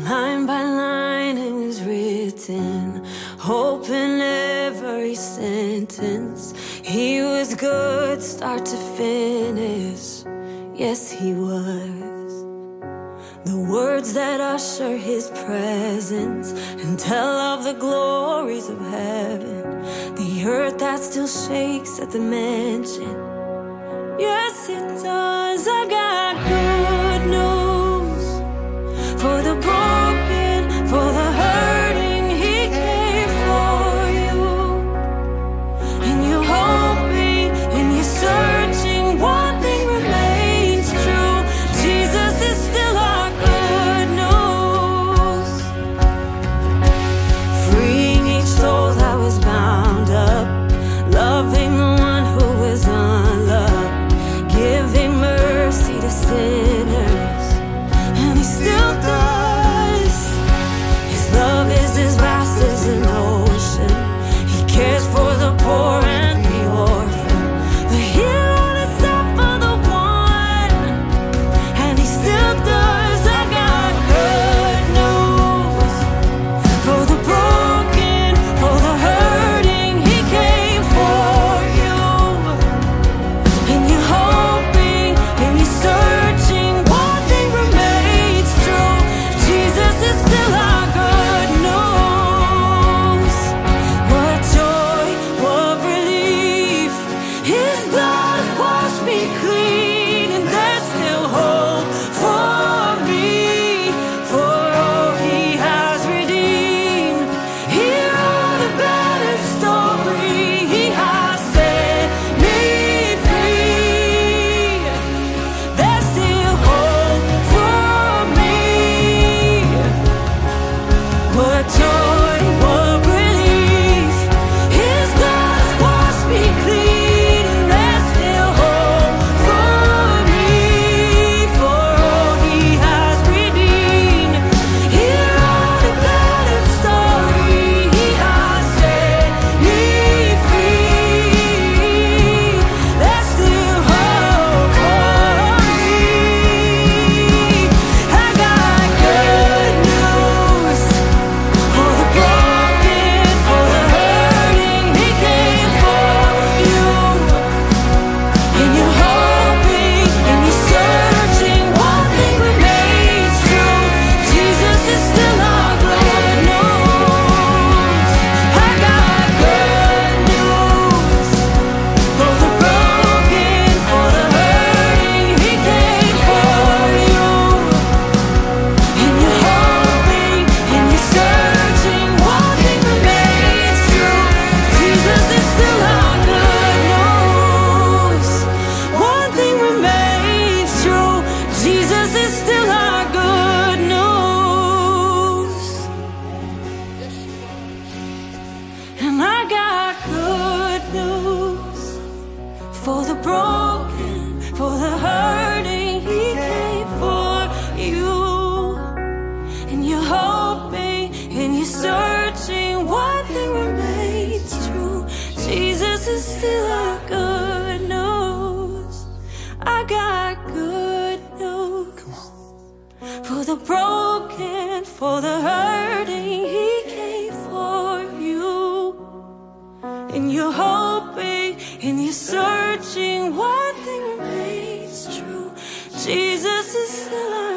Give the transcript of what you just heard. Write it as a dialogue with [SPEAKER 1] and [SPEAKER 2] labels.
[SPEAKER 1] Line by line it was written, hope in every sentence. He was good, start to finish. Yes, he was. The words that usher his presence and tell of the glories of heaven. The earth that still shakes at the mention. Yes, it does. I got good news for the broken, for the hurting. He came for you. And you're hoping and you're searching. One thing remains true. Jesus is still our good news. Freeing each soul that was bound up. Loving the one who was unloved. Giving mercy to sinners. And he still does. His love is as vast as an ocean. He cares for the poor and the orphan. The hero to suffer the one. And he still does. I got good news for the broken, for the hurting. He came for you. And you're hoping and you're searching. One thing remains true. Jesus is still our good news. What joy, what relief. His blood has washed me clean. And there's still hope for me. For all he has redeemed. Hear the better story. He has set me free. There's still hope for me. What joy, what relief. His blood has washed me clean. And there's still hope for me. For all he has redeemed. Hear the better story. He has set me free. There's still hope for me. I got good news for the broken, for the hurting. He came for you. And you're hoping and you're searching. One thing remains true. Jesus is still our good news. I got good news for the broken, for the hurting. He came for you. And you're hoping and you're searching. One thing remains true. Jesus is still our good news. One thing remains true. Jesus is still our good news. And I got good news for the broken, for the hurting. He came for you. And you're hoping and you're searching. One thing remains true. Jesus is still our good news. I got good news for the broken, for the hurting. He came for you. And you're hoping and you're searching. One thing remains true. Jesus is still our